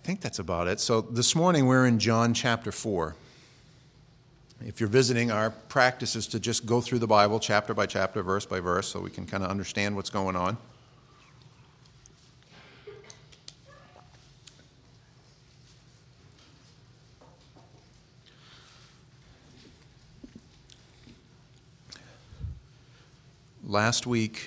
think that's about it. So this morning we're in John chapter 4. If you're visiting, our practice is to just go through the Bible chapter by chapter, verse by verse, so we can kind of understand what's going on. Last week,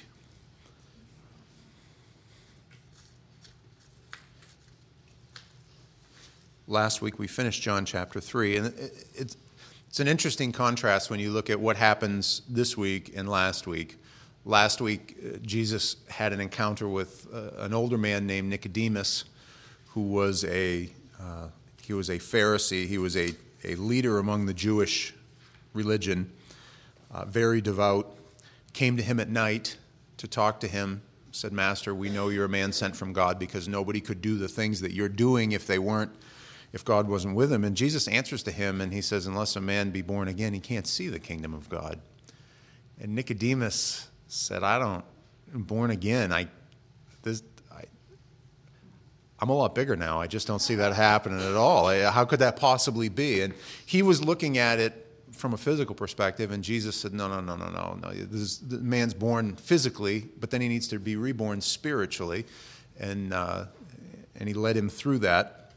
we finished John chapter 3, and it's an interesting contrast when you look at what happens this week and last week. Last week, Jesus had an encounter with an older man named Nicodemus, who was he was a Pharisee. He was a leader among the Jewish religion, very devout. Came to him at night to talk to him, said, "Master, we know you're a man sent from God, because nobody could do the things that you're doing if God wasn't with him." And Jesus answers to him, and he says, "Unless a man be born again, he can't see the kingdom of God." And Nicodemus said, I'm born again. I'm a lot bigger now. I just don't see that happening at all. How could that possibly be? And he was looking at it from a physical perspective, and Jesus said, no. The man's born physically, but then he needs to be reborn spiritually, and he led him through that.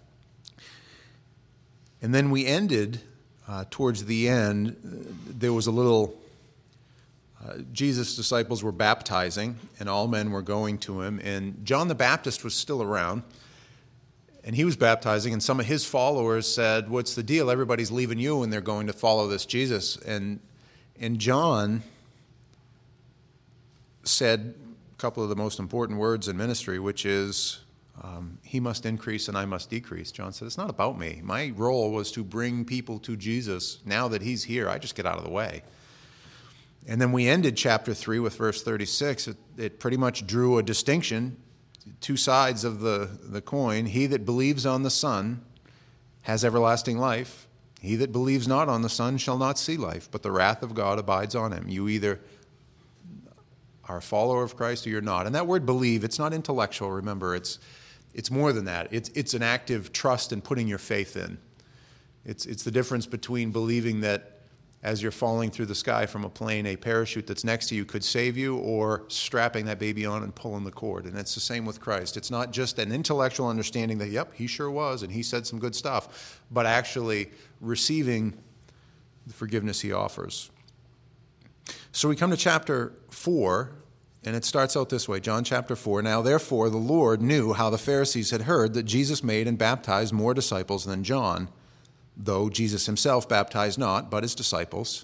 And then we ended, towards the end, there was a little, Jesus' disciples were baptizing, and all men were going to him, and John the Baptist was still around, and he was baptizing, and some of his followers said, "What's the deal? Everybody's leaving you, and they're going to follow this Jesus." And John said a couple of the most important words in ministry, which is, he must increase and I must decrease. John said, "It's not about me. My role was to bring people to Jesus. Now that he's here, I just get out of the way." And then we ended chapter 3 with verse 36. It pretty much drew a distinction, two sides of the coin. He that believes on the Son has everlasting life. He that believes not on the Son shall not see life, but the wrath of God abides on him. You either are a follower of Christ or you're not. And that word believe, it's not intellectual, remember. It's more than that. It's an active trust and putting your faith in. It's the difference between believing that as you're falling through the sky from a plane, a parachute that's next to you could save you, or strapping that baby on and pulling the cord. And it's the same with Christ. It's not just an intellectual understanding that, yep, he sure was, and he said some good stuff, but actually receiving the forgiveness he offers. So we come to chapter 4, and it starts out this way, John chapter 4. "Now therefore the Lord knew how the Pharisees had heard that Jesus made and baptized more disciples than John, though Jesus himself baptized not, but his disciples.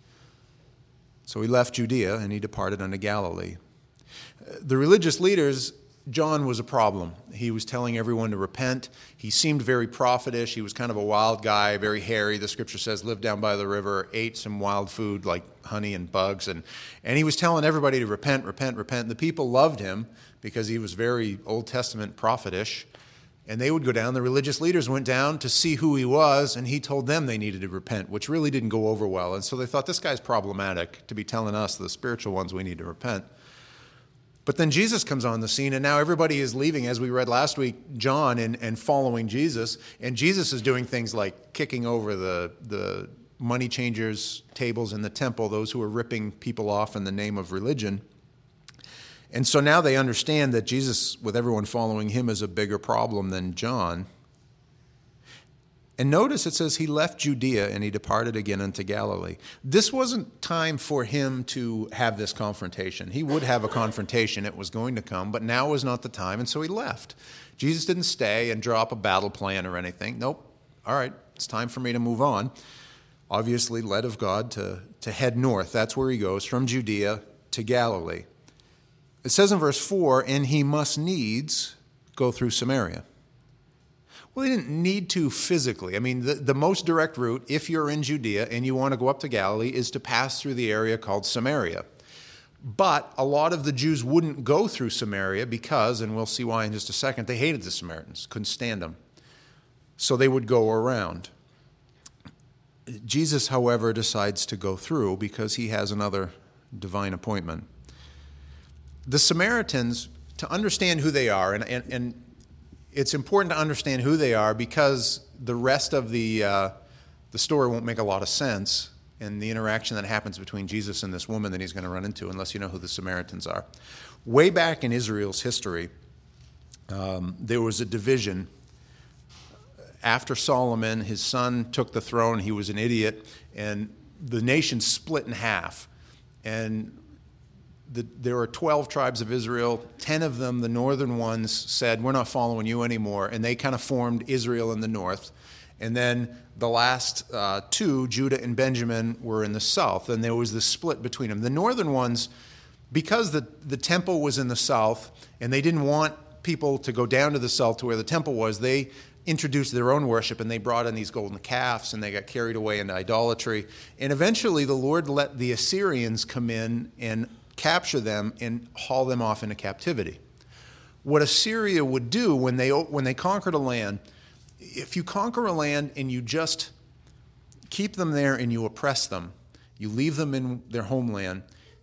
So he left Judea, and he departed unto Galilee." The religious leaders, John was a problem. He was telling everyone to repent. He seemed very prophetish. He was kind of a wild guy, very hairy. The scripture says lived down by the river, ate some wild food like honey and bugs. And he was telling everybody to repent. The people loved him because he was very Old Testament prophetish. And they would go down. The religious leaders went down to see who he was, and he told them they needed to repent, which really didn't go over well. And so they thought, this guy's problematic to be telling us, the spiritual ones, we need to repent. But then Jesus comes on the scene, and now everybody is leaving, as we read last week, John, and following Jesus. And Jesus is doing things like kicking over the money changers' tables in the temple, those who are ripping people off in the name of religion. And so now they understand that Jesus, with everyone following him, is a bigger problem than John. And notice it says he left Judea and he departed again unto Galilee. This wasn't time for him to have this confrontation. He would have a confrontation. It was going to come, but now was not the time, and so he left. Jesus didn't stay and draw up a battle plan or anything. Nope. All right, it's time for me to move on. Obviously led of God to head north. That's where he goes, from Judea to Galilee. It says in verse 4, "And he must needs go through Samaria." Well, he didn't need to physically. I mean, the most direct route, if you're in Judea and you want to go up to Galilee, is to pass through the area called Samaria. But a lot of the Jews wouldn't go through Samaria because, and we'll see why in just a second, they hated the Samaritans, couldn't stand them. So they would go around. Jesus, however, decides to go through because he has another divine appointment. The Samaritans, to understand who they are, and it's important to understand who they are because the rest of the story won't make a lot of sense in the interaction that happens between Jesus and this woman that he's going to run into unless you know who the Samaritans are. Way back in Israel's history, there was a division. After Solomon, his son took the throne. He was an idiot, and the nation split in half. And there were 12 tribes of Israel. 10 of them, the northern ones, said, we're not following you anymore. And they kind of formed Israel in the north. And then the last two, Judah and Benjamin, were in the south. And there was this split between them. The northern ones, because the temple was in the south, and they didn't want people to go down to the south to where the temple was, they introduced their own worship, and they brought in these golden calves, and they got carried away into idolatry. And eventually the Lord let the Assyrians come in and capture them and haul them off into captivity. What Assyria would do when they conquered a land, if you conquer a land and you just keep them there and you oppress them, you leave them in their homeland,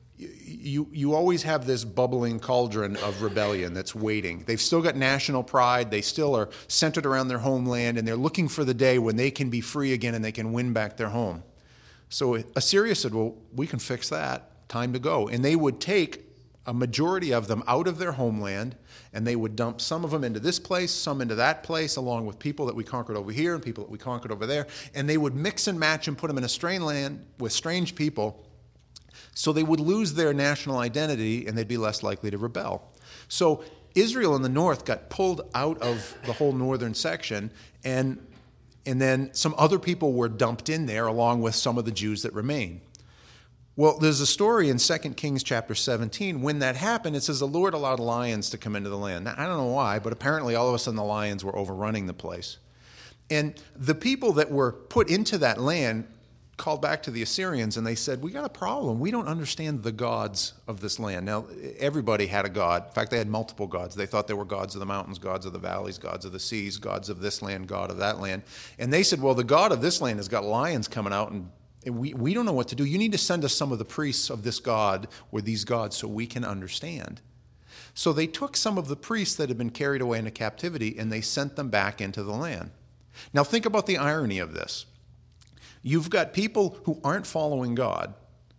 you always have this bubbling cauldron of rebellion that's waiting. They've still got national pride. They still are centered around their homeland, and they're looking for the day when they can be free again and they can win back their home. So Assyria said, well, we can fix that. Time to go. And they would take a majority of them out of their homeland, and they would dump some of them into this place, some into that place, along with people that we conquered over here and people that we conquered over there. And they would mix and match and put them in a strange land with strange people, so they would lose their national identity and they'd be less likely to rebel. So Israel in the north got pulled out of the whole northern section, and then some other people were dumped in there along with some of the Jews that remained. Well, there's a story in 2 Kings chapter 17. When that happened, it says the Lord allowed lions to come into the land. Now, I don't know why, but apparently all of a sudden the lions were overrunning the place. And the people that were put into that land called back to the Assyrians, and they said, we got a problem. We don't understand the gods of this land. Now, everybody had a god. In fact, they had multiple gods. They thought they were gods of the mountains, gods of the valleys, gods of the seas, gods of this land, god of that land. And they said, well, the god of this land has got lions coming out, and we don't know what to do. You need to send us some of the priests of this god or these gods so we can understand. So they took some of the priests that had been carried away into captivity, and they sent them back into the land. Now, think about the irony of this. You've got people who aren't following God.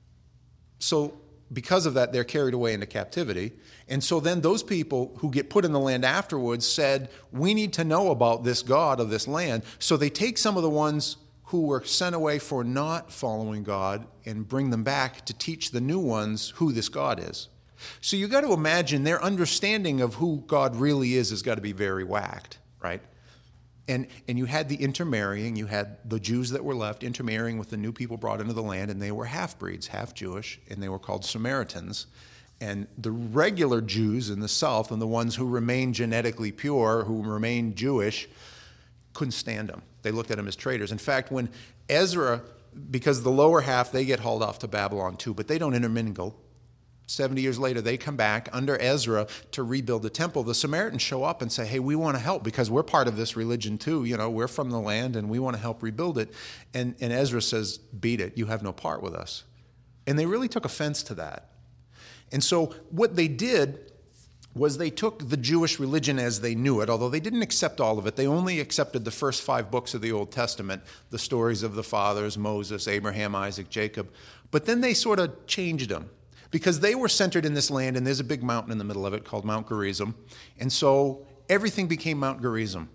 So because of that, they're carried away into captivity. And so then those people who get put in the land afterwards said, we need to know about this God of this land. So they take some of the ones who were sent away for not following God and bring them back to teach the new ones who this God is. So you got to imagine their understanding of who God really is has got to be very whacked, right? And you had the intermarrying, you had the Jews that were left intermarrying with the new people brought into the land, and they were half-breeds, half-Jewish, and they were called Samaritans. And the regular Jews in the south, and the ones who remained genetically pure, who remained Jewish, couldn't stand them. They looked at them as traitors. In fact, when Ezra, because the lower half, they get hauled off to Babylon too, but they don't intermingle. 70 years later, they come back under Ezra to rebuild the temple. The Samaritans show up and say, hey, we want to help because we're part of this religion too. You know, we're from the land and we want to help rebuild it. And Ezra says, beat it. You have no part with us. And they really took offense to that. And so what they did was they took the Jewish religion as they knew it, although they didn't accept all of it. They only accepted the first 5 books of the Old Testament, the stories of the fathers, Moses, Abraham, Isaac, Jacob. But then they sort of changed them, because they were centered in this land, and there's a big mountain in the middle of it called Mount Gerizim. And so everything became Mount Gerizim.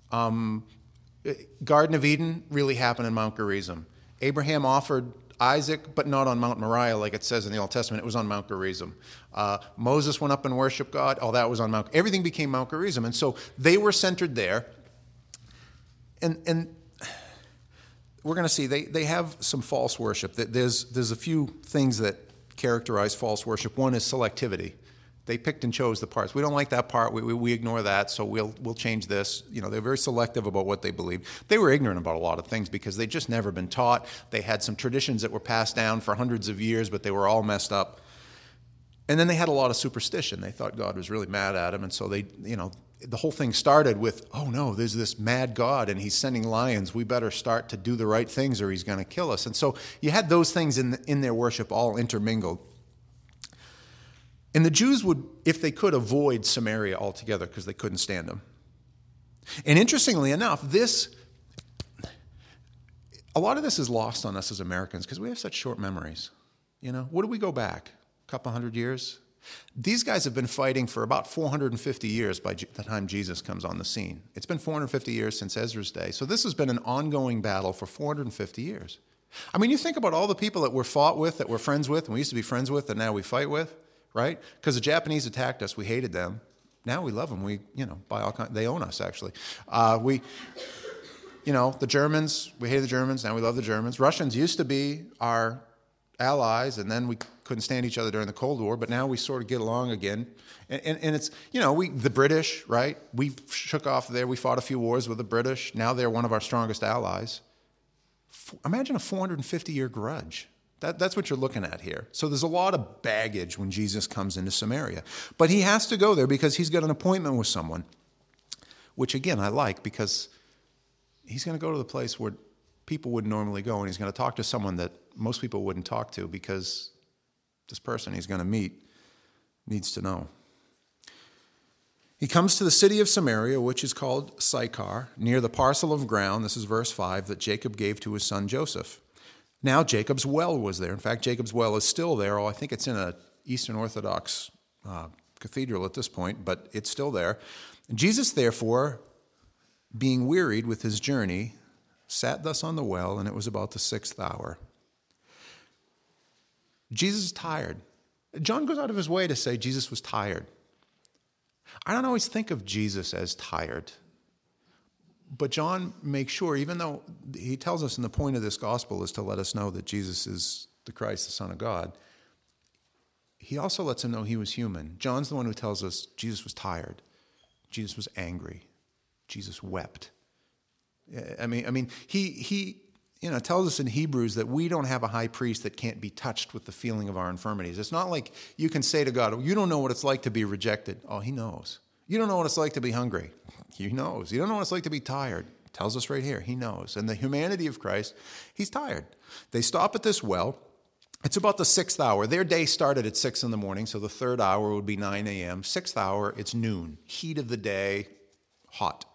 Garden of Eden really happened in Mount Gerizim. Abraham offered Isaac, but not on Mount Moriah like it says in the Old Testament. It was on Mount Gerizim. Moses went up and worshiped God. Oh, that was on Mount. Everything became Mount Gerizim. And so they were centered there. And we're going to see they have some false worship. There's a few things that characterize false worship. One is selectivity. They picked and chose the parts. We don't like that part. We ignore that, so we'll change this. You know, they're very selective about what they believe. They were ignorant about a lot of things because they'd just never been taught. They had some traditions that were passed down for hundreds of years, but they were all messed up. And then they had a lot of superstition. They thought God was really mad at them, and so they, you know, the whole thing started with, oh no, there's this mad God and he's sending lions. We better start to do the right things or he's going to kill us. And so you had those things in their worship all intermingled. And the Jews would, if they could, avoid Samaria altogether because they couldn't stand them. And interestingly enough, a lot of this is lost on us as Americans because we have such short memories. What do we go back? A couple hundred years? These guys have been fighting for about 450 years by the time Jesus comes on the scene. It's been 450 years since Ezra's day. So this has been an ongoing battle for 450 years. I mean, you think about all the people that we're fought with, that we're friends with, and we used to be friends with, and now we fight with, right? Because the Japanese attacked us, we hated them. Now we love them. By all kinds, they own us, actually. The Germans, we hated the Germans, now we love the Germans. Russians used to be our allies, and then we couldn't stand each other during the Cold War, but now we sort of get along again. And it's, the British, right? We shook off there. We fought a few wars with the British. Now they're one of our strongest allies. Imagine a 450-year grudge. That's what you're looking at here. So there's a lot of baggage when Jesus comes into Samaria. But he has to go there because he's got an appointment with someone, which, again, I like because he's going to go to the place where people wouldn't normally go, and he's going to talk to someone that most people wouldn't talk to because this person he's going to meet needs to know. He comes to the city of Samaria, which is called Sychar, near the parcel of ground, this is verse 5, that Jacob gave to his son Joseph. Now Jacob's well was there. In fact, Jacob's well is still there. I think it's in an Eastern Orthodox cathedral at this point, but it's still there. And Jesus, therefore, being wearied with his journey, sat thus on the well, and it was about the 6th hour. Jesus is tired. John goes out of his way to say Jesus was tired. I don't always think of Jesus as tired. But John makes sure, even though he tells us, and the point of this gospel is to let us know that Jesus is the Christ, the Son of God, he also lets him know he was human. John's the one who tells us Jesus was tired. Jesus was angry. Jesus wept. I mean, he tells us in Hebrews that we don't have a high priest that can't be touched with the feeling of our infirmities. It's not like you can say to God, you don't know what it's like to be rejected. Oh, he knows. You don't know what it's like to be hungry. He knows. You don't know what it's like to be tired. Tells us right here. He knows. And the humanity of Christ, he's tired. They stop at this well. It's about the 6th hour. Their day started at 6 in the morning, so the 3rd hour would be 9 a.m. 6th hour, it's noon. Heat of the day, hot.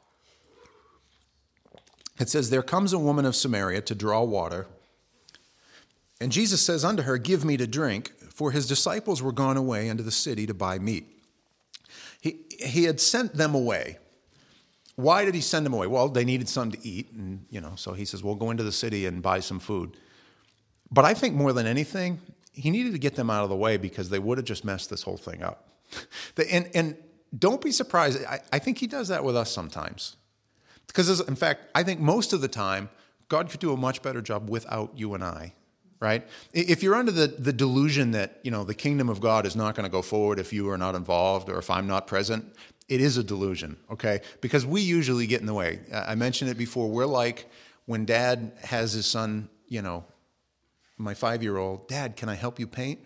It says, there comes a woman of Samaria to draw water. And Jesus says unto her, give me to drink, for his disciples were gone away into the city to buy meat. He had sent them away. Why did he send them away? Well, they needed something to eat, and so he says, well, go into the city and buy some food. But I think more than anything, he needed to get them out of the way because they would have just messed this whole thing up. And don't be surprised. I think he does that with us sometimes. Because, in fact, I think most of the time, God could do a much better job without you and I, right? If you're under the delusion that, the kingdom of God is not going to go forward if you are not involved or if I'm not present, it is a delusion, okay? Because we usually get in the way. I mentioned it before. We're like when Dad has his son, my 5-year-old, Dad, can I help you paint?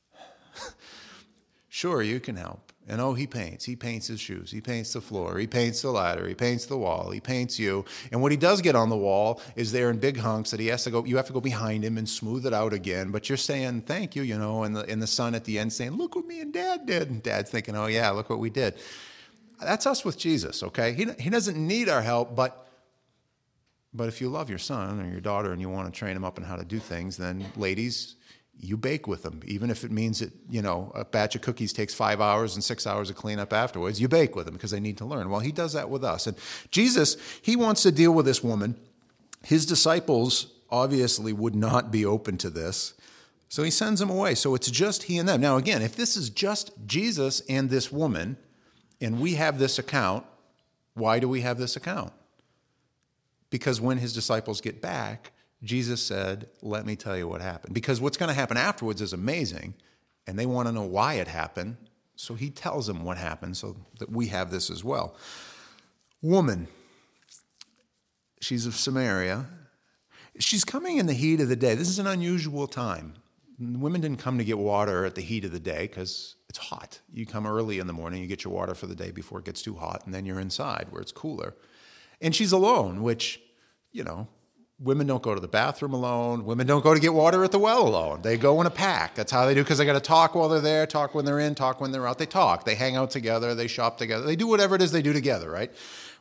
Sure, you can help. And he paints. He paints his shoes. He paints the floor. He paints the ladder. He paints the wall. He paints you. And what he does get on the wall is there in big hunks that you have to go behind him and smooth it out again. But you're saying, thank you, and the son at the end saying, look what me and Dad did. And Dad's thinking, oh yeah, look what we did. That's us with Jesus, okay? He doesn't need our help, but if you love your son or your daughter and you want to train them up on how to do things, then ladies, you bake with them. Even if it means that, a batch of cookies takes 5 hours and 6 hours of cleanup afterwards, you bake with them because they need to learn. Well, he does that with us. And Jesus, he wants to deal with this woman. His disciples obviously would not be open to this. So he sends them away. So it's just he and them. Now, again, if this is just Jesus and this woman, and we have this account, why do we have this account? Because when his disciples get back, Jesus said, let me tell you what happened. Because what's going to happen afterwards is amazing, and they want to know why it happened. So he tells them what happened so that we have this as well. Woman, she's of Samaria. She's coming in the heat of the day. This is an unusual time. Women didn't come to get water at the heat of the day because it's hot. You come early in the morning, you get your water for the day before it gets too hot, and then you're inside where it's cooler. And she's alone, which, women don't go to the bathroom alone. Women don't go to get water at the well alone. They go in a pack. That's how they do, because they got to talk while they're there, talk when they're in, talk when they're out. They talk. They hang out together. They shop together. They do whatever it is they do together, right?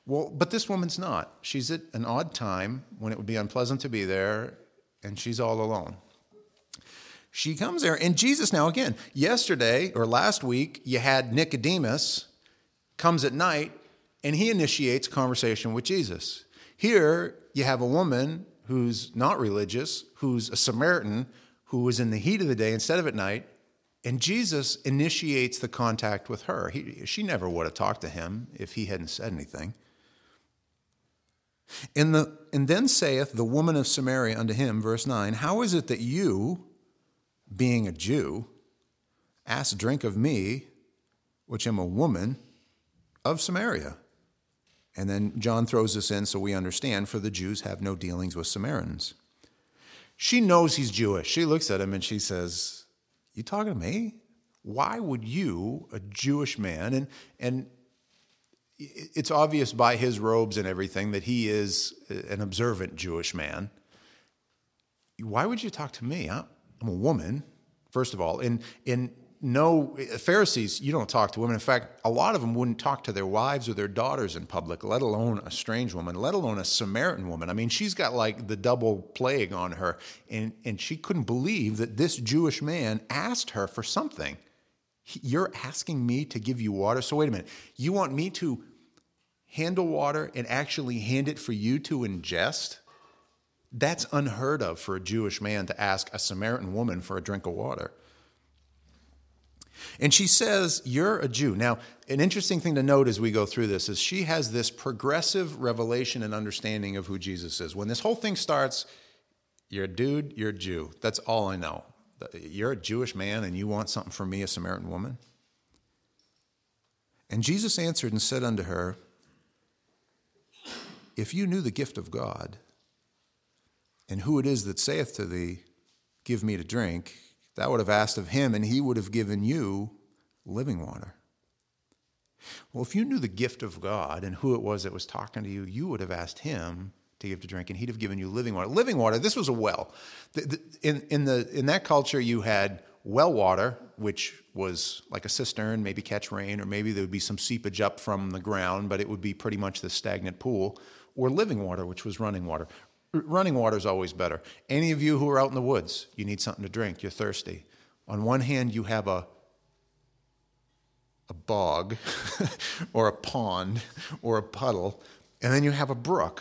Well, but this woman's not. She's at an odd time when it would be unpleasant to be there, and she's all alone. She comes there, and Jesus now, again, yesterday or last week, you had Nicodemus comes at night, and he initiates conversation with Jesus. Here, you have a woman who's not religious, who's a Samaritan, who was in the heat of the day instead of at night, and Jesus initiates the contact with her. She never would have talked to him if he hadn't said anything. And then saith the woman of Samaria unto him, verse 9, how is it that you, being a Jew, ask drink of me, which am a woman of Samaria? And then John throws this in so we understand, for the Jews have no dealings with Samaritans. She knows he's Jewish. She looks at him and she says, you talking to me? Why would you, a Jewish man, and it's obvious by his robes and everything that he is an observant Jewish man. Why would you talk to me? I'm a woman, first of all. No, Pharisees, you don't talk to women. In fact, a lot of them wouldn't talk to their wives or their daughters in public, let alone a strange woman, let alone a Samaritan woman. I mean, she's got like the double plague on her, and she couldn't believe that this Jewish man asked her for something. You're asking me to give you water? So wait a minute. You want me to handle water and actually hand it for you to ingest? That's unheard of for a Jewish man to ask a Samaritan woman for a drink of water. And she says, you're a Jew. Now, an interesting thing to note as we go through this is she has this progressive revelation and understanding of who Jesus is. When this whole thing starts, you're a dude, you're a Jew. That's all I know. You're a Jewish man and you want something from me, a Samaritan woman? And Jesus answered and said unto her, if you knew the gift of God, and who it is that saith to thee, give me to drink, thou would have asked of him, and he would have given you living water. Well, if you knew the gift of God and who it was that was talking to you, you would have asked him to give to drink, and he'd have given you living water. Living water, this was a well. In that culture, you had well water, which was like a cistern, maybe catch rain, or maybe there would be some seepage up from the ground, but it would be pretty much the stagnant pool, or living water, which was running water. Running water is always better. Any of you who are out in the woods, you need something to drink, you're thirsty. On one hand, you have a bog or a pond or a puddle, and then you have a brook.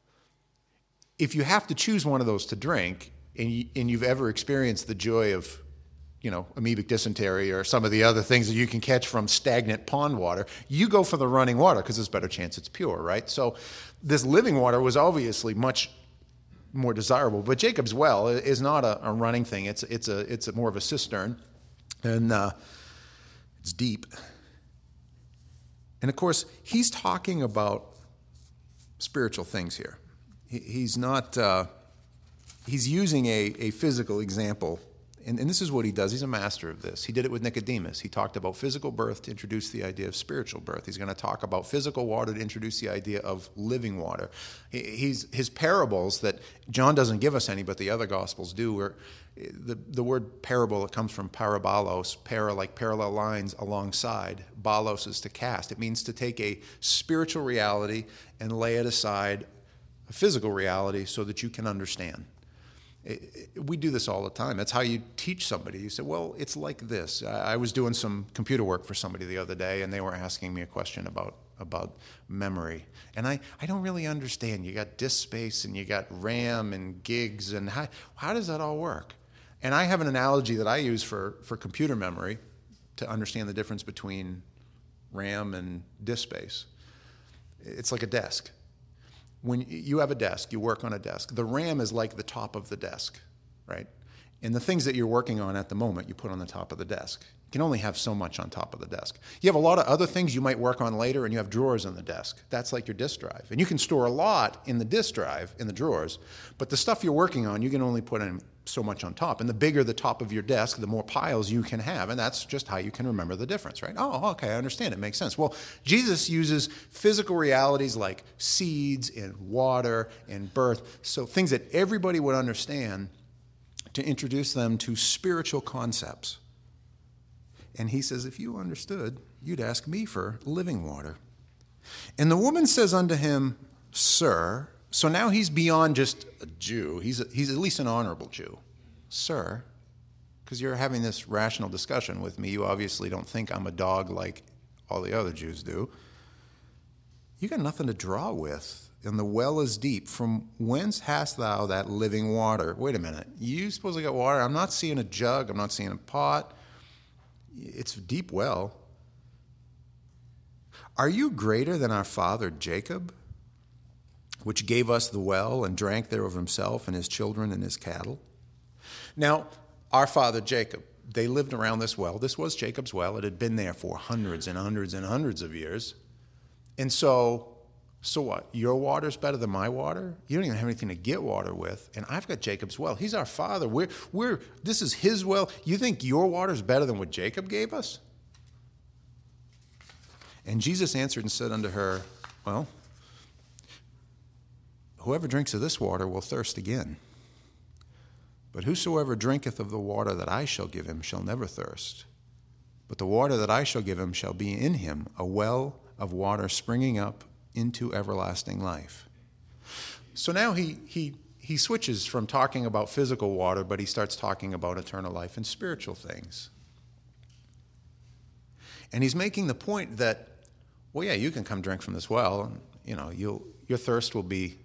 If you have to choose one of those to drink, and you've ever experienced the joy of, amoebic dysentery or some of the other things that you can catch from stagnant pond water, you go for the running water because there's a better chance it's pure, right? So this living water was obviously much more desirable, but Jacob's well is not a running thing. It's more of a cistern, and it's deep. And of course, he's talking about spiritual things here. He's not. He's using a physical example. And this is what he does. He's a master of this. He did it with Nicodemus. He talked about physical birth to introduce the idea of spiritual birth. He's going to talk about physical water to introduce the idea of living water. His parables that John doesn't give us any, but the other Gospels do. The word parable, it comes from parabolos, like parallel lines alongside. Balos is to cast. It means to take a spiritual reality and lay it aside, a physical reality, so that you can understand. We do this all the time. That's how you teach somebody. You say, well, it's like this. I was doing some computer work for somebody the other day, and they were asking me a question about memory. And I don't really understand. You got disk space, and you got RAM and gigs, and how does that all work? And I have an analogy that I use for computer memory to understand the difference between RAM and disk space. It's like a desk. When you have a desk, you work on a desk. The RAM is like the top of the desk, right? And the things that you're working on at the moment, you put on the top of the desk. You can only have so much on top of the desk. You have a lot of other things you might work on later, and you have drawers on the desk. That's like your disk drive. And you can store a lot in the disk drive, in the drawers, but the stuff you're working on, you can only put in so much on top. And the bigger the top of your desk, the more piles you can have. And that's just how you can remember the difference, right? Oh, okay, I understand. It makes sense. Well, Jesus uses physical realities like seeds and water and birth, so things that everybody would understand, to introduce them to spiritual concepts. And he says, if you understood, you'd ask me for living water. And the woman says unto him, Sir. So now he's beyond just a Jew. He's at least an honorable Jew. Sir, because you're having this rational discussion with me. You obviously don't think I'm a dog like all the other Jews do. You got nothing to draw with, and the well is deep. From whence hast thou that living water? Wait a minute. You supposed to get water? I'm not seeing a jug. I'm not seeing a pot. It's a deep well. Are you greater than our father Jacob, which gave us the well and drank there of himself and his children and his cattle? Now, our father Jacob, they lived around this well. This was Jacob's well. It had been there for hundreds and hundreds and hundreds of years. And so what? Your water's better than my water? You don't even have anything to get water with. And I've got Jacob's well. He's our father. This is his well. You think your water's better than what Jacob gave us? And Jesus answered and said unto her, Well, whoever drinks of this water will thirst again. But whosoever drinketh of the water that I shall give him shall never thirst. But the water that I shall give him shall be in him a well of water springing up into everlasting life. So now he switches from talking about physical water, but he starts talking about eternal life and spiritual things. And he's making the point that, well, yeah, you can come drink from this well, and your thirst will be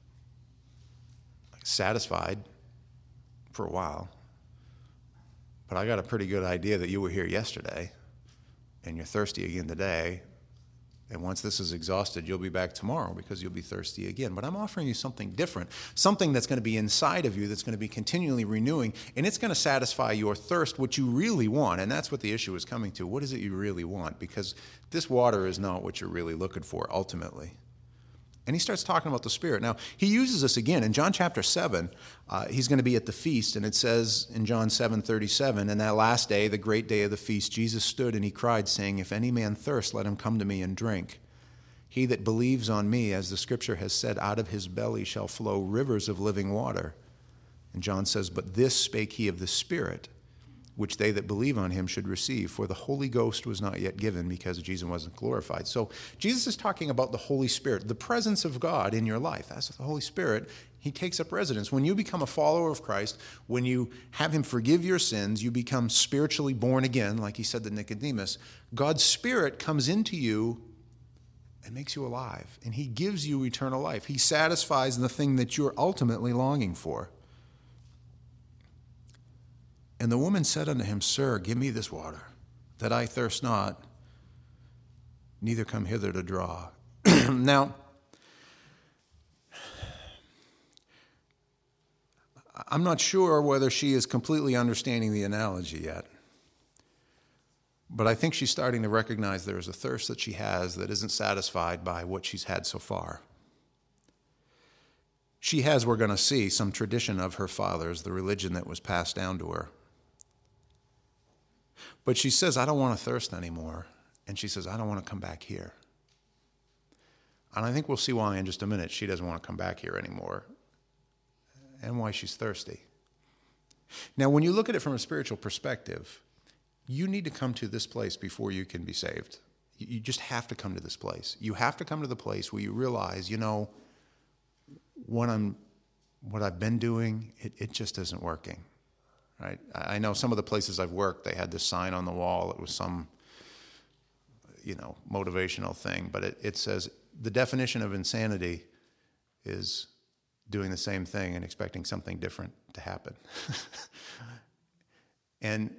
satisfied for a while. But I got a pretty good idea that you were here yesterday, and you're thirsty again today. And once this is exhausted, you'll be back tomorrow because you'll be thirsty again. But I'm offering you something different, something that's going to be inside of you, that's going to be continually renewing, and it's going to satisfy your thirst, what you really want. And that's what the issue is coming to. What is it you really want? Because this water is not what you're really looking for ultimately. And he starts talking about the Spirit. Now, he uses this again. In John chapter 7, he's going to be at the feast, and it says in John 7:37, "And that last day, the great day of the feast, Jesus stood and he cried, saying, If any man thirst, let him come to me and drink. He that believes on me, as the Scripture has said, out of his belly shall flow rivers of living water." And John says, "But this spake he of the Spirit, which they that believe on him should receive. For the Holy Ghost was not yet given, because Jesus wasn't glorified." So Jesus is talking about the Holy Spirit, the presence of God in your life. That's the Holy Spirit. He takes up residence. When you become a follower of Christ, when you have him forgive your sins, you become spiritually born again, like he said to Nicodemus. God's Spirit comes into you and makes you alive, and he gives you eternal life. He satisfies the thing that you're ultimately longing for. And the woman said unto him, Sir, give me this water, that I thirst not, neither come hither to draw. Now, I'm not sure whether she is completely understanding the analogy yet, but I think she's starting to recognize there is a thirst that she has that isn't satisfied by what she's had so far. She has, we're going to see, some tradition of her father's, the religion that was passed down to her. But she says, I don't want to thirst anymore. And she says, I don't want to come back here. And I think we'll see why in just a minute she doesn't want to come back here anymore and why she's thirsty. Now, when you look at it from a spiritual perspective, you need to come to this place before you can be saved. You just have to come to this place. You have to come to the place where you realize, what I've been doing, it just isn't working. Right? I know some of the places I've worked, they had this sign on the wall. It was some, motivational thing. But it says the definition of insanity is doing the same thing and expecting something different to happen. And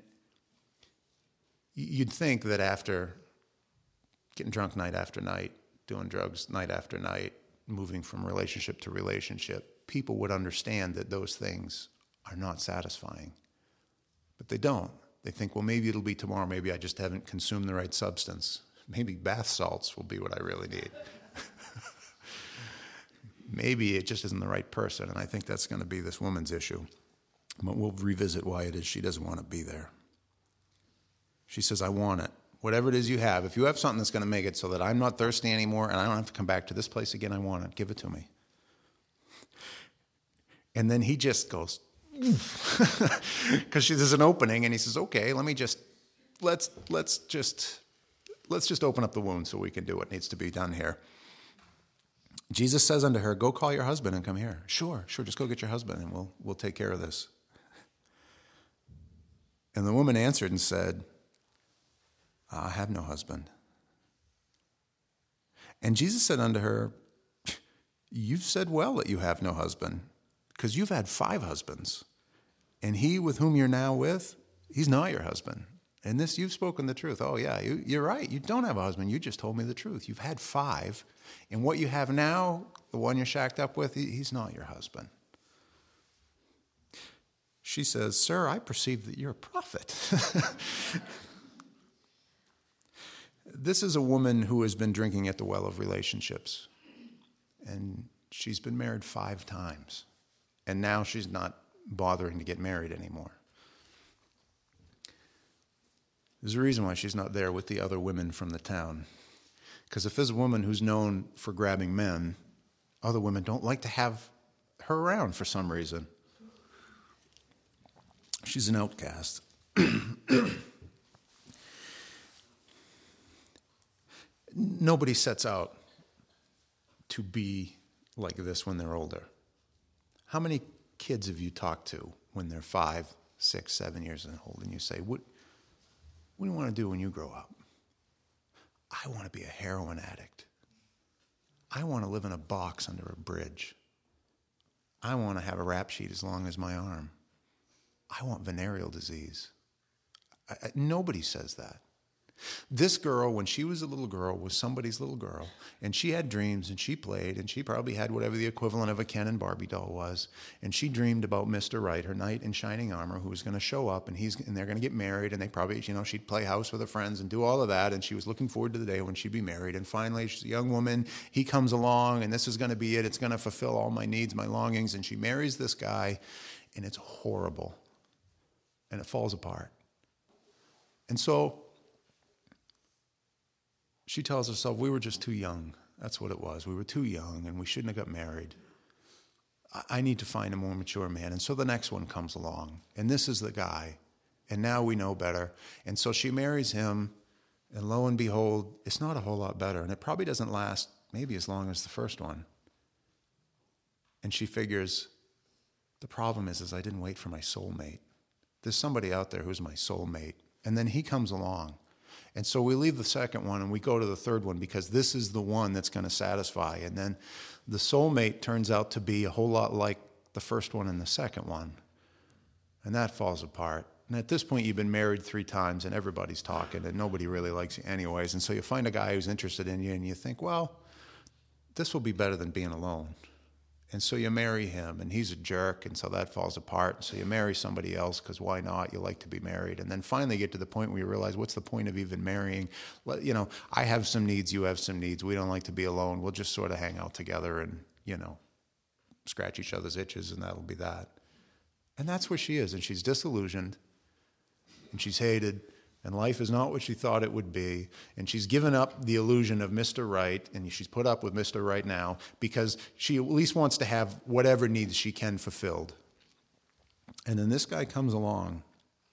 you'd think that after getting drunk night after night, doing drugs night after night, moving from relationship to relationship, people would understand that those things are not satisfying. But they don't. They think, well, maybe it'll be tomorrow. Maybe I just haven't consumed the right substance. Maybe bath salts will be what I really need. Maybe it just isn't the right person. And I think that's going to be this woman's issue. But we'll revisit why it is she doesn't want to be there. She says, I want it. Whatever it is you have, if you have something that's going to make it so that I'm not thirsty anymore and I don't have to come back to this place again, I want it. Give it to me. And then he just goes, because there's an opening, and he says, okay, let's let's just open up the wound so we can do what needs to be done here. Jesus says unto her, go call your husband and come here. Sure, just go get your husband and we'll take care of this. And the woman answered and said, I have no husband. And Jesus said unto her, you've said well that you have no husband, because you've had 5 husbands. And he with whom you're now with, he's not your husband. And this, you've spoken the truth. Oh yeah, you're right. You don't have a husband. You just told me the truth. You've had 5. And what you have now, the one you're shacked up with, he's not your husband. She says, sir, I perceive that you're a prophet. This is a woman who has been drinking at the well of relationships. And she's been married 5 times. And now she's not bothering to get married anymore. There's a reason why she's not there with the other women from the town. Because if there's a woman who's known for grabbing men, other women don't like to have her around for some reason. She's an outcast. Nobody sets out to be like this when they're older. How many kids have you talked to when they're 5, 6, 7 years old and you say, what do you want to do when you grow up? I want to be a heroin addict. I want to live in a box under a bridge. I want to have a rap sheet as long as my arm. I want venereal disease. Nobody says that. This girl, when she was a little girl, was somebody's little girl, and she had dreams, and she played, and she probably had whatever the equivalent of a Ken and Barbie doll was, and she dreamed about Mr. Right, her knight in shining armor, who was going to show up, and they're going to get married, and they probably, she'd play house with her friends and do all of that, and she was looking forward to the day when she'd be married, and finally, she's a young woman, he comes along, and this is going to be it, it's going to fulfill all my needs, my longings, and she marries this guy, and it's horrible, and it falls apart. And so she tells herself, we were just too young. That's what it was. We were too young, and we shouldn't have got married. I need to find a more mature man. And so the next one comes along, and this is the guy. And now we know better. And so she marries him, and lo and behold, it's not a whole lot better. And it probably doesn't last maybe as long as the first one. And she figures, the problem is I didn't wait for my soulmate. There's somebody out there who's my soulmate. And then he comes along. And so we leave the second one and we go to the third one because this is the one that's going to satisfy. And then the soulmate turns out to be a whole lot like the first one and the second one. And that falls apart. And at this point, you've been married 3 times and everybody's talking and nobody really likes you anyways. And so you find a guy who's interested in you and you think, well, this will be better than being alone. And so you marry him, and he's a jerk, and so that falls apart. So you marry somebody else, because why not? You like to be married. And then finally get to the point where you realize, what's the point of even marrying? Well, I have some needs, you have some needs. We don't like to be alone. We'll just sort of hang out together and, scratch each other's itches, and that'll be that. And that's where she is, and she's disillusioned, and she's hated, and life is not what she thought it would be. And she's given up the illusion of Mr. Right, and she's put up with Mr. Right now because she at least wants to have whatever needs she can fulfilled. And then this guy comes along,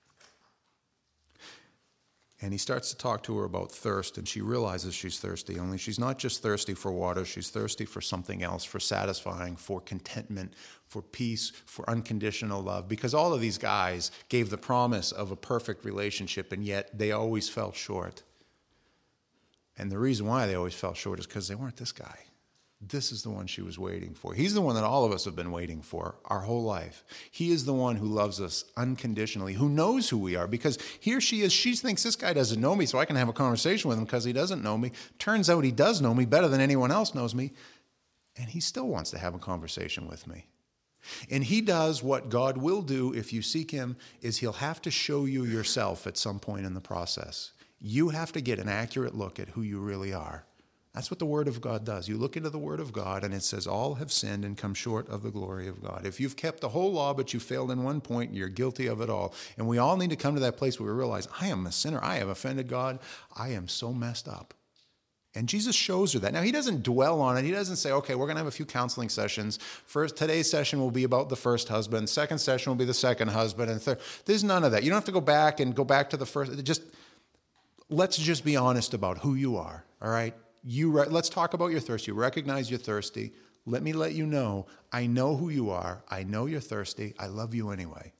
and he starts to talk to her about thirst, and she realizes she's thirsty. Only she's not just thirsty for water, she's thirsty for something else, for satisfying, for contentment, for peace, for unconditional love. Because all of these guys gave the promise of a perfect relationship, and yet they always fell short. And the reason why they always fell short is because they weren't this guy. This is the one she was waiting for. He's the one that all of us have been waiting for our whole life. He is the one who loves us unconditionally, who knows who we are, because here she is. She thinks this guy doesn't know me, so I can have a conversation with him because he doesn't know me. Turns out he does know me better than anyone else knows me, and he still wants to have a conversation with me. And he does what God will do if you seek him, is he'll have to show you yourself at some point in the process. You have to get an accurate look at who you really are. That's what the Word of God does. You look into the Word of God, and it says, all have sinned and come short of the glory of God. If you've kept the whole law, but you failed in one point, you're guilty of it all. And we all need to come to that place where we realize, I am a sinner. I have offended God. I am so messed up. And Jesus shows her that. Now, he doesn't dwell on it. He doesn't say, okay, we're going to have a few counseling sessions. Today's session will be about the first husband. Second session will be the second husband. And third. There's none of that. You don't have to go back to the first. Just let's just be honest about who you are, all right? Let's talk about your thirst. You recognize you're thirsty. Let me let you know, I know who you are. I know you're thirsty. I love you anyway.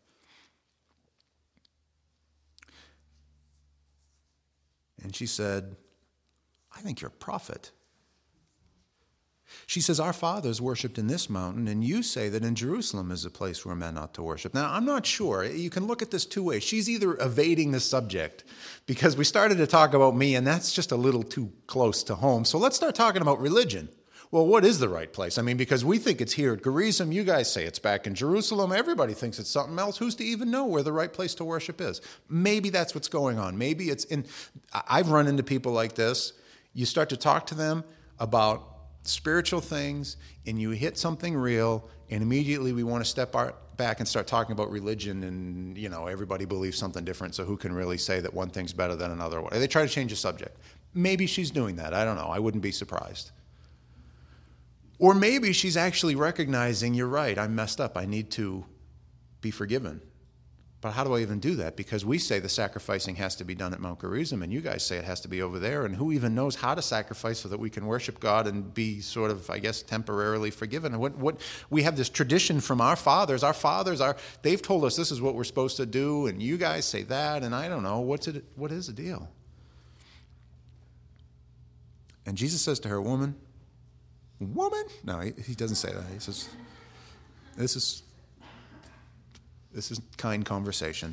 And she said, I think you're a prophet. She says, our fathers worshipped in this mountain, and you say that in Jerusalem is a place where men ought to worship. Now, I'm not sure. You can look at this two ways. She's either evading the subject because we started to talk about me, and that's just a little too close to home. So let's start talking about religion. Well, what is the right place? I mean, because we think it's here at Gerizim. You guys say it's back in Jerusalem. Everybody thinks it's something else. Who's to even know where the right place to worship is? Maybe that's what's going on. Maybe it's in... I've run into people like this. You start to talk to them about spiritual things, and you hit something real, and immediately we want to step back and start talking about religion, and, everybody believes something different, so who can really say that one thing's better than another one? They try to change the subject. Maybe she's doing that. I don't know. I wouldn't be surprised. Or maybe she's actually recognizing, you're right, I'm messed up. I need to be forgiven. But how do I even do that? Because we say the sacrificing has to be done at Mount Gerizim, and you guys say it has to be over there. And who even knows how to sacrifice so that we can worship God and be sort of, I guess, temporarily forgiven? And what we have this tradition from our fathers. Our fathers they've told us this is what we're supposed to do, and you guys say that, and I don't know. What is the deal? And Jesus says to her, woman? No, he doesn't say that. He says, this is kind conversation.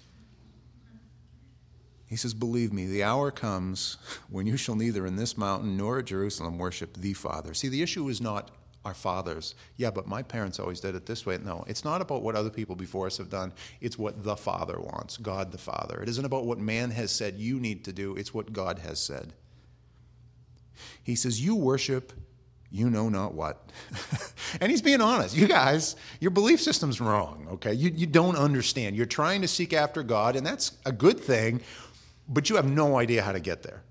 He says, believe me, the hour comes when you shall neither in this mountain nor at Jerusalem worship the Father. See, the issue is not our fathers. Yeah, but my parents always did it this way. No, it's not about what other people before us have done. It's what the Father wants, God the Father. It isn't about what man has said you need to do. It's what God has said. He says, you worship you know not what. And he's being honest. You guys, your belief system's wrong, okay? You don't understand. You're trying to seek after God, and that's a good thing, but you have no idea how to get there.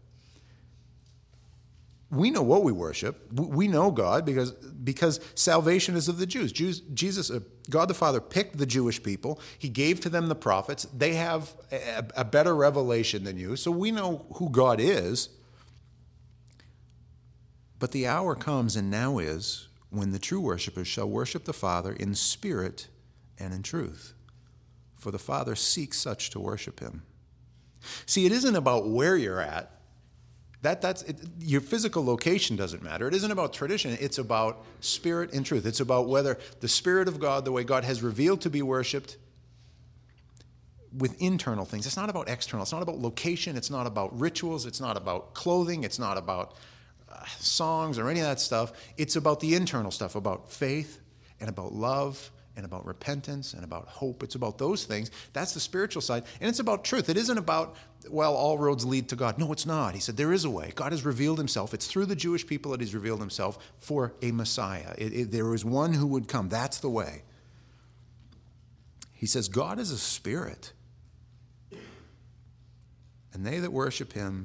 We know what we worship. We know God because salvation is of the Jews. Jesus, God the Father picked the Jewish people. He gave to them the prophets. They have a better revelation than you, so we know who God is. But the hour comes, and now is, when the true worshipers shall worship the Father in spirit and in truth. For the Father seeks such to worship him. See, it isn't about where you're at. That's it. Your physical location doesn't matter. It isn't about tradition. It's about spirit and truth. It's about whether the Spirit of God, the way God has revealed to be worshipped, with internal things. It's not about external. It's not about location. It's not about rituals. It's not about clothing. It's not about songs or any of that stuff. It's about the internal stuff, about faith and about love and about repentance and about hope. It's about those things. That's the spiritual side. And it's about truth. It isn't about, well, all roads lead to God. No, it's not. He said there is a way. God has revealed himself. It's through the Jewish people that he's revealed himself for a Messiah. There is one who would come. That's the way. He says God is a spirit. And they that worship him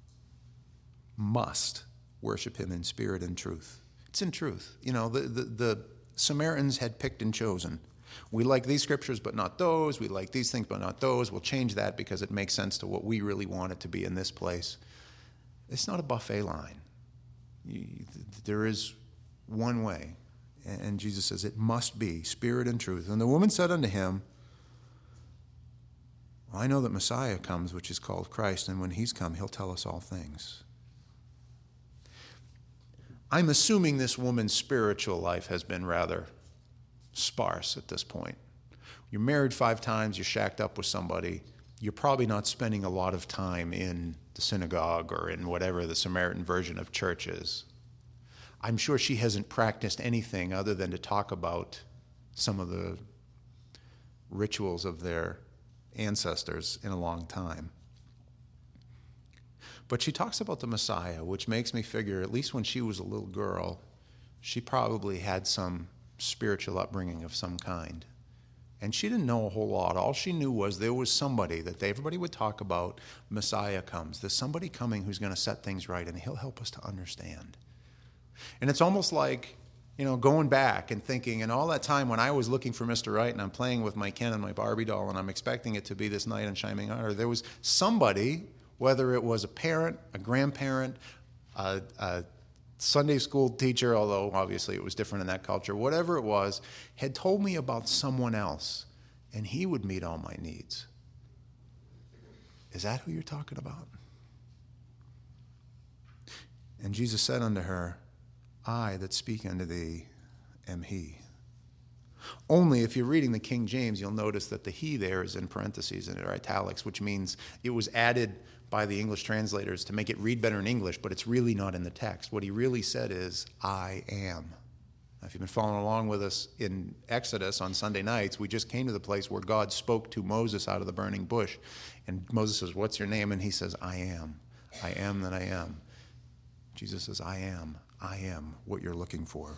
must worship him in spirit and truth. It's in truth. The Samaritans had picked and chosen. We like these scriptures, but not those. We like these things, but not those. We'll change that because it makes sense to what we really want it to be in this place. It's not a buffet line. There is one way. And Jesus says it must be spirit and truth. And the woman said unto him, I know that Messiah comes, which is called Christ, and when he's come, he'll tell us all things. I'm assuming this woman's spiritual life has been rather sparse at this point. You're married 5 times, you're shacked up with somebody, you're probably not spending a lot of time in the synagogue or in whatever the Samaritan version of church is. I'm sure she hasn't practiced anything other than to talk about some of the rituals of their ancestors in a long time. But she talks about the Messiah, which makes me figure, at least when she was a little girl, she probably had some spiritual upbringing of some kind. And she didn't know a whole lot. All she knew was there was somebody that everybody would talk about. Messiah comes. There's somebody coming who's going to set things right, and he'll help us to understand. And it's almost like, going back and thinking, and all that time when I was looking for Mr. Right and I'm playing with my Ken and my Barbie doll and I'm expecting it to be this knight in shining armor, there was somebody whether it was a parent, a grandparent, a Sunday school teacher, although obviously it was different in that culture, whatever it was, had told me about someone else, and he would meet all my needs. Is that who you're talking about? And Jesus said unto her, I that speak unto thee am he. Only if you're reading the King James, you'll notice that the he there is in parentheses and in italics, which means it was added by the English translators to make it read better in English, but it's really not in the text. What he really said is, I am. Now, if you've been following along with us in Exodus on Sunday nights, we just came to the place where God spoke to Moses out of the burning bush. And Moses says, what's your name? And he says, I am. I am that I am. Jesus says, I am. I am what you're looking for.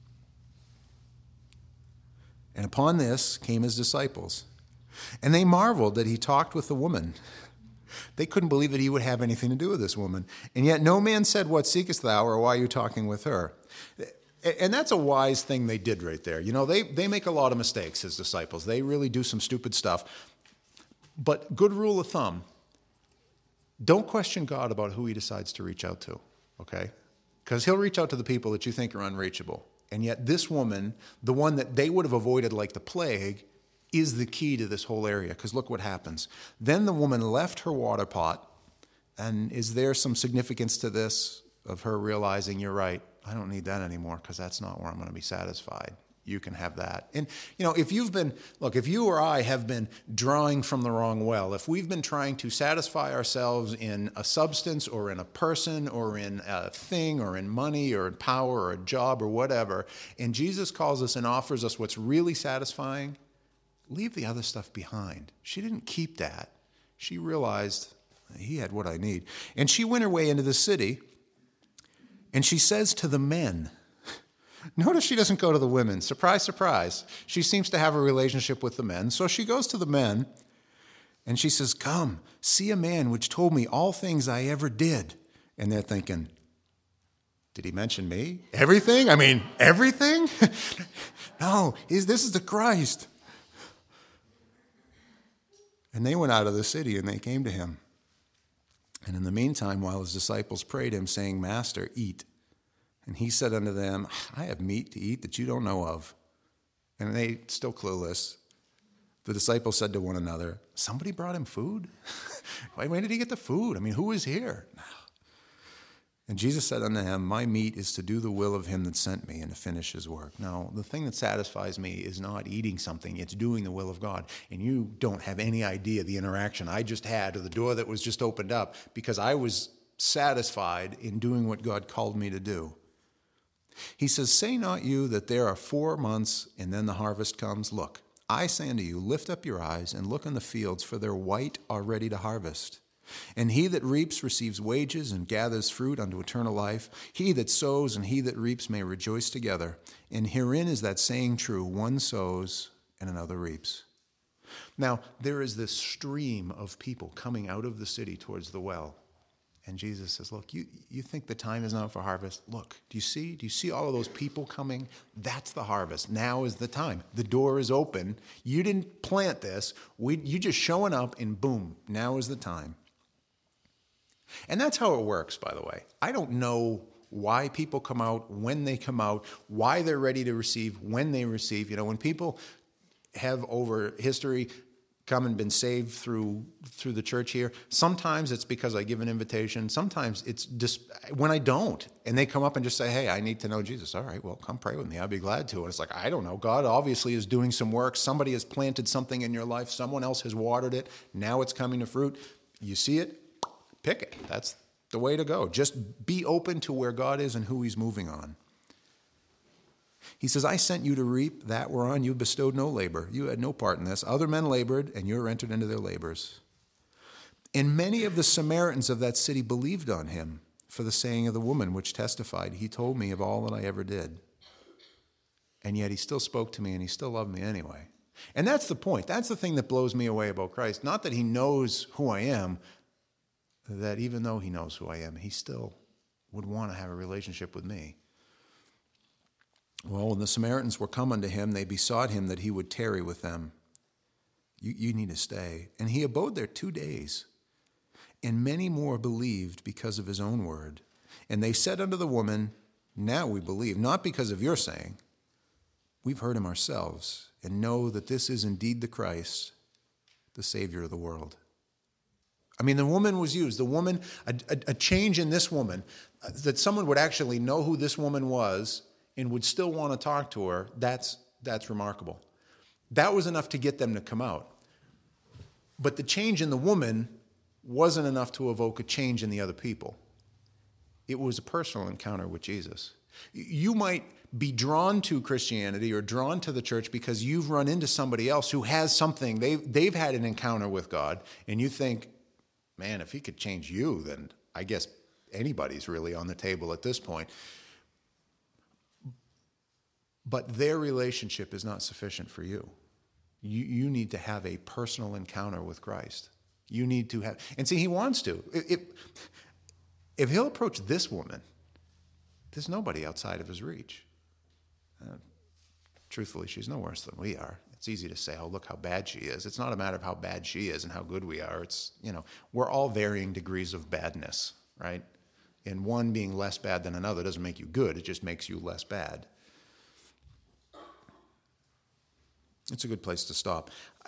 And upon this came his disciples. And they marveled that he talked with the woman. They couldn't believe that he would have anything to do with this woman. And yet no man said, what seekest thou, or why are you talking with her? And that's a wise thing they did right there. You know, they make a lot of mistakes, his disciples. They really do some stupid stuff. But good rule of thumb, don't question God about who he decides to reach out to, okay? Because he'll reach out to the people that you think are unreachable. And yet this woman, the one that they would have avoided like the plague, is the key to this whole area. Because look what happens. Then the woman left her water pot. And is there some significance to this of her realizing, you're right, I don't need that anymore because that's not where I'm going to be satisfied. You can have that. And, you know, if you or I have been drawing from the wrong well, if we've been trying to satisfy ourselves in a substance or in a person or in a thing or in money or in power or a job or whatever, and Jesus calls us and offers us what's really satisfying, leave the other stuff behind. She didn't keep that. She realized he had what I need. And she went her way into the city, and she says to the men, notice she doesn't go to the women. Surprise, surprise. She seems to have a relationship with the men. So she goes to the men, and she says, come, see a man which told me all things I ever did. And they're thinking, did he mention me? Everything? I mean, everything? No, this is the Christ. And they went out of the city, and they came to him. And in the meantime, while his disciples prayed him, saying, Master, eat. And he said unto them, I have meat to eat that you don't know of. And they, still clueless, the disciples said to one another, somebody brought him food? Where did he get the food? I mean, who is here? And Jesus said unto him, my meat is to do the will of him that sent me and to finish his work. Now, the thing that satisfies me is not eating something, it's doing the will of God. And you don't have any idea the interaction I just had or the door that was just opened up because I was satisfied in doing what God called me to do. He says, say not you that there are 4 months and then the harvest comes? Look, I say unto you, lift up your eyes and look on the fields, for their white are ready to harvest. And he that reaps receives wages and gathers fruit unto eternal life. He that sows and he that reaps may rejoice together. And herein is that saying true, one sows and another reaps. Now, there is this stream of people coming out of the city towards the well. And Jesus says, look, you think the time is now for harvest? Look, do you see all of those people coming? That's the harvest. Now is the time. The door is open. You didn't plant this. You just showing up and boom, now is the time. And that's how it works, by the way. I don't know why people come out, when they come out, why they're ready to receive, when they receive. You know, when people have over history come and been saved through the church here, sometimes it's because I give an invitation. Sometimes it's just when I don't. And they come up and just say, hey, I need to know Jesus. All right, well, come pray with me. I'll be glad to. And it's like, I don't know. God obviously is doing some work. Somebody has planted something in your life. Someone else has watered it. Now it's coming to fruit. You see it? Pick it. That's the way to go. Just be open to where God is and who he's moving on. He says, I sent you to reap that whereon you bestowed no labor. You had no part in this. Other men labored, and you are entered into their labors. And many of the Samaritans of that city believed on him for the saying of the woman, which testified, he told me of all that I ever did. And yet he still spoke to me, and he still loved me anyway. And that's the point. That's the thing that blows me away about Christ. Not that he knows who I am, that even though he knows who I am, he still would want to have a relationship with me. Well, when the Samaritans were come unto him, they besought him that he would tarry with them. You need to stay. And he abode there 2 days. And many more believed because of his own word. And they said unto the woman, now we believe, not because of your saying. We've heard him ourselves and know that this is indeed the Christ, the Savior of the world. I mean, the woman was used. The woman, a change in this woman, that someone would actually know who this woman was and would still want to talk to her, that's remarkable. That was enough to get them to come out. But the change in the woman wasn't enough to evoke a change in the other people. It was a personal encounter with Jesus. You might be drawn to Christianity or drawn to the church because you've run into somebody else who has something. They've had an encounter with God, and you think, man, if he could change you, then I guess anybody's really on the table at this point. But their relationship is not sufficient for you. You need to have a personal encounter with Christ. You need to have, and see, he wants to. If he'll approach this woman, there's nobody outside of his reach. Truthfully, she's no worse than we are. It's easy to say, oh, look how bad she is. It's not a matter of how bad she is and how good we are. It's, we're all varying degrees of badness, right? And one being less bad than another doesn't make you good. It just makes you less bad. It's a good place to stop.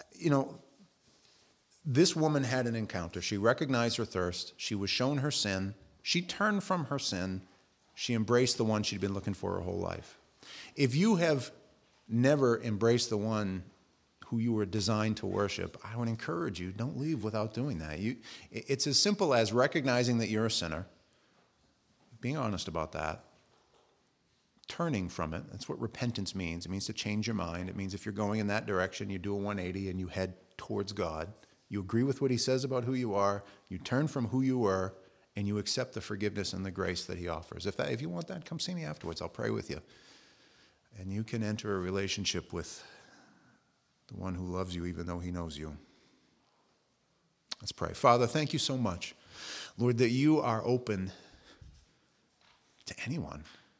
This woman had an encounter. She recognized her thirst. She was shown her sin. She turned from her sin. She embraced the one she'd been looking for her whole life. If you have never embraced the one who you were designed to worship, I would encourage you, don't leave without doing that. It's as simple as recognizing that you're a sinner, being honest about that, turning from it. That's what repentance means. It means to change your mind. It means if you're going in that direction, you do a 180 and you head towards God. You agree with what he says about who you are. You turn from who you were, and you accept the forgiveness and the grace that he offers. If you want that, come see me afterwards. I'll pray with you. And you can enter a relationship with the one who loves you even though he knows you. Let's pray. Father, thank you so much, Lord, that you are open to anyone.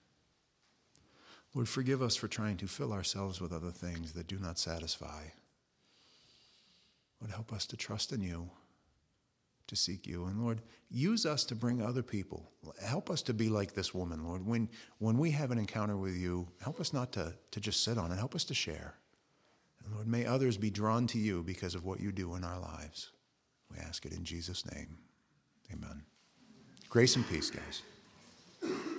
Lord, forgive us for trying to fill ourselves with other things that do not satisfy. Lord, help us to trust in you, to seek you. And Lord, use us to bring other people. Help us to be like this woman, Lord. When we have an encounter with you, help us not to just sit on it. Help us to share. And Lord, may others be drawn to you because of what you do in our lives. We ask it in Jesus' name. Amen. Grace and peace, guys.